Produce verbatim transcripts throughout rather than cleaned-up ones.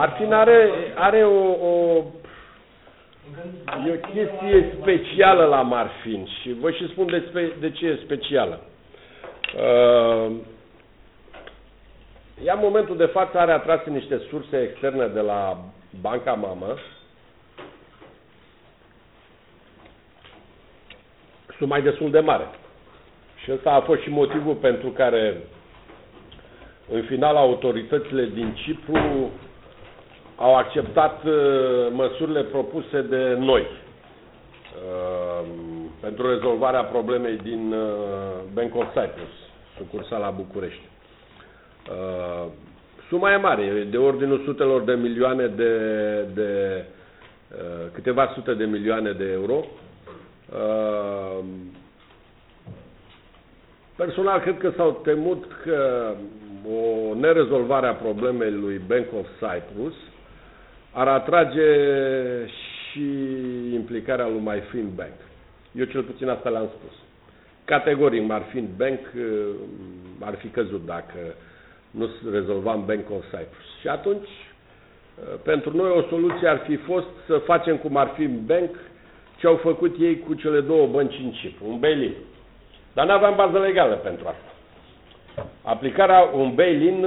Marfin are, are o, o, e o chestie specială la Marfin și vă și spun de, de ce e specială. Uh, ea în momentul de față are atrase niște surse externe de la banca mamă. Sunt mai destul de mare. Și ăsta a fost și motivul pentru care în final autoritățile din Cipru au acceptat uh, măsurile propuse de noi uh, pentru rezolvarea problemei din uh, Bank of Cyprus, sucursala București. Uh, suma e mare, de ordinul sutelor de milioane de, de uh, câteva sute de milioane de euro. Uh, personal cred că s-au temut că o nerezolvare a problemei lui Bank of Cyprus ar atrage și implicarea lui Marfin Bank. Eu cel puțin asta le-am spus. Categoric, Marfin Bank ar fi căzut dacă nu rezolvam Bank of Cyprus. Și atunci, pentru noi, o soluție ar fi fost să facem cu Marfin Bank ce au făcut ei cu cele două bănci în Cipru, un bail-in. Dar nu aveam bază legală pentru asta. Aplicarea, un bail-in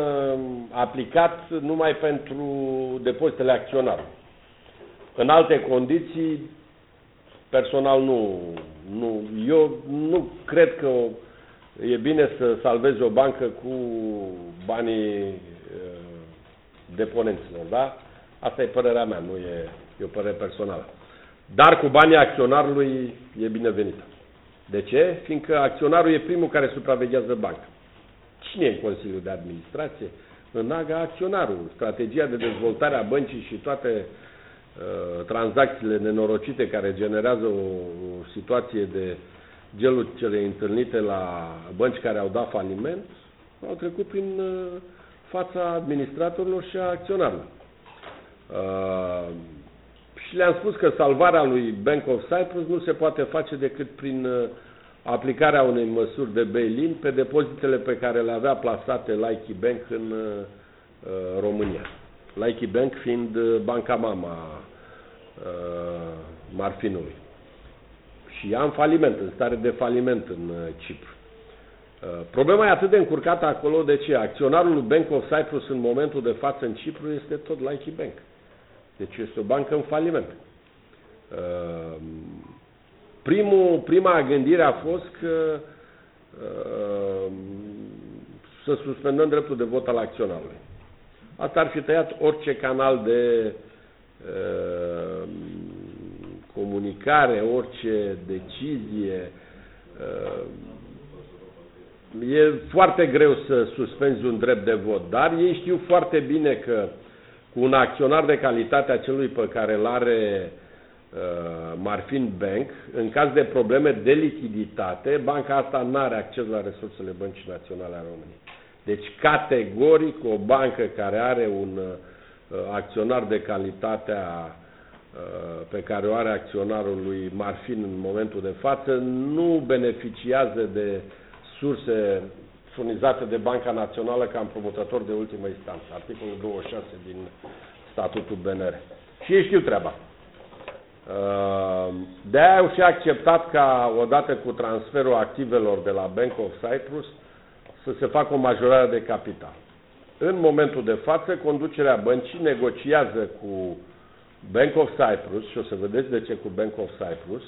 aplicat numai pentru depozitele acționarului. În alte condiții, personal nu, nu, eu nu cred că e bine să salvezi o bancă cu banii deponenților, da? Asta e părerea mea, nu e, e o părere personală. Dar cu banii acționarului e binevenită. De ce? Fiindcă acționarul e primul care supraveghează banca. Cine e în Consiliul de Administrație? În A G A acționarul. Strategia de dezvoltare a băncii și toate uh, tranzacțiile nenorocite care generează o, o situație de gelul cele întâlnite la bănci care au dat faliment, au trecut prin uh, fața administratorilor și a acționarilor. Uh, și le-am spus că salvarea lui Bank of Cyprus nu se poate face decât prin uh, aplicarea unei măsuri de bail-in pe depozitele pe care le avea plasate Laiki Bank în uh, România. Laiki Bank fiind uh, banca mama uh, Marfinului. Și ea în faliment, în stare de faliment în uh, Cipru. Uh, problema e atât de încurcată acolo, de ce? Acționarul lui Bank of Cyprus în momentul de față în Cipru este tot Laiki Bank. Deci este o bancă în faliment. Uh, Primul, prima gândire a fost că uh, să suspendăm dreptul de vot al acționarului. Asta ar fi tăiat orice canal de uh, comunicare, orice decizie. Uh, e foarte greu să suspenzi un drept de vot, dar ei știu foarte bine că cu un acționar de calitate a celui pe care îl are Marfin Bank, în caz de probleme de lichiditate, banca asta nu are acces la resursele Băncii Naționale a României. Deci, categoric, o bancă care are un uh, acționar de calitatea uh, pe care o are acționarul lui Marfin în momentul de față, nu beneficiază de surse furnizate de Banca Națională ca împrumutător de ultimă instanță. Articolul douăzeci și șase din statutul B N R. Și ei știu treaba. De-aia au și acceptat ca, odată cu transferul activelor de la Bank of Cyprus, să se facă o majorare de capital. În momentul de față, conducerea băncii negociază cu Bank of Cyprus, și o să vedeți de ce cu Bank of Cyprus.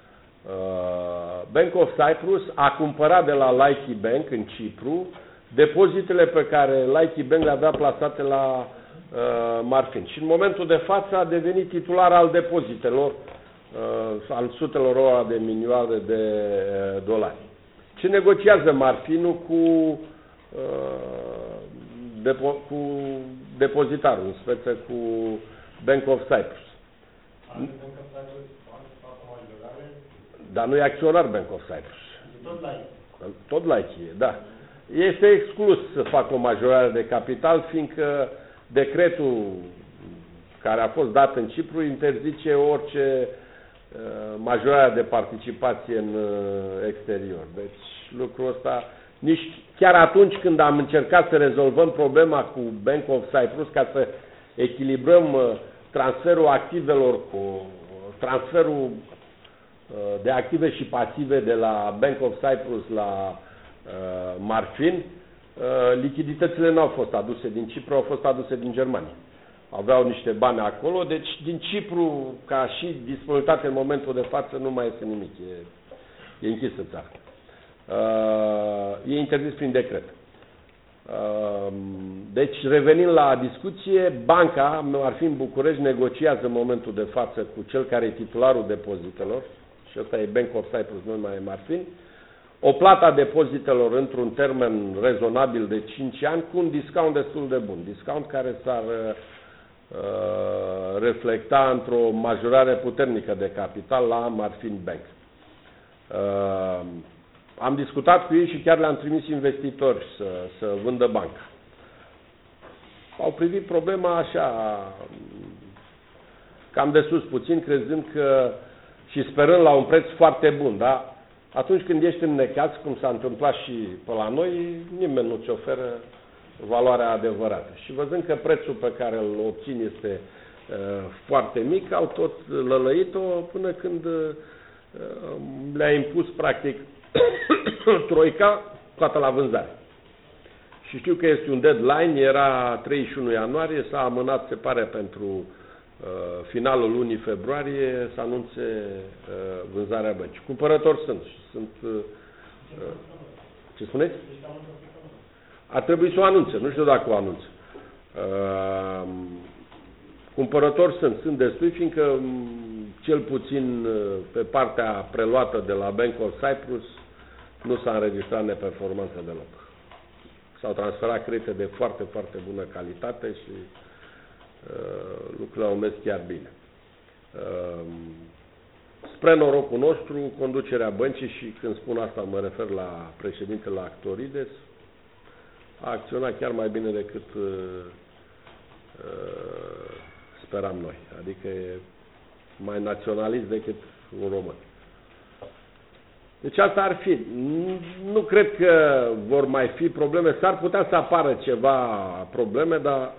Bank of Cyprus a cumpărat de la Laiki Bank în Cipru depozitele pe care Laiki Bank le avea plasate la Marfin. Și în momentul de față a devenit titular al depozitelor, uh, al sutelor ora de milioane de uh, dolari. Ce negociază Marfinul cu, uh, depo cu depozitarul, în speță cu Bank of Cyprus. Dar nu e acționar Bank of Cyprus. Tot Laiki. Tot Laiki, da. Este exclus să facă o majorare de capital, fiindcă decretul care a fost dat în Cipru interzice orice uh, majorare de participație în uh, exterior. Deci lucrul ăsta, nici chiar atunci când am încercat să rezolvăm problema cu Bank of Cyprus, ca să echilibrăm transferul activelor cu transferul de active și pasive de la Bank of Cyprus la Marfin, lichiditățile nu au fost aduse din Cipru, au fost aduse din Germania. Aveau niște bani acolo, deci din Cipru, ca și disponibilitate în momentul de față, nu mai este nimic. E, e închisă țara. E interzis prin decret. Deci, revenind la discuție, banca Marfin București negociază în momentul de față cu cel care e titularul depozitelor, și ăsta e Bank of Cyprus, nu mai e Marfin, o plată a depozitelor într-un termen rezonabil de cinci ani cu un discount destul de bun. Discount care s-ar uh, reflecta într-o majorare puternică de capital la Marfin Bank. Uh, am discutat cu ei și chiar le-am trimis investitori să, să vândă banca. Au privit problema așa, cam de sus puțin, crezând că și sperând la un preț foarte bun, da? Atunci când ești înnecat, cum s-a întâmplat și pe la noi, nimeni nu-ți oferă valoarea adevărată. Și văzând că prețul pe care îl obțin este uh, foarte mic, au tot lălăit-o până când uh, le-a impus, practic, troica toată la vânzare. Și știu că este un deadline, era treizeci și unu ianuarie, s-a amânat, se pare, pentru uh, finalul lunii februarie, să anunțe uh, vânzarea băncii. Cumpărători sunt. sunt uh, uh, ce spuneți? Ar trebui să o anunțe, nu știu dacă o anunță. Uh, cumpărători sunt, sunt destui, fiindcă cel puțin pe partea preluată de la Bank of Cyprus nu s-a înregistrat neperformanță deloc. S-au transferat credite de foarte, foarte bună calitate și uh, lucrurile au mers chiar bine. Uh, spre norocul nostru, conducerea băncii, și când spun asta mă refer la președintele Actorides, a acționat chiar mai bine decât uh, uh, speram noi. Adică e mai naționalist decât un român. Deci asta ar fi. Nu cred că vor mai fi probleme. S-ar putea să apară ceva probleme, dar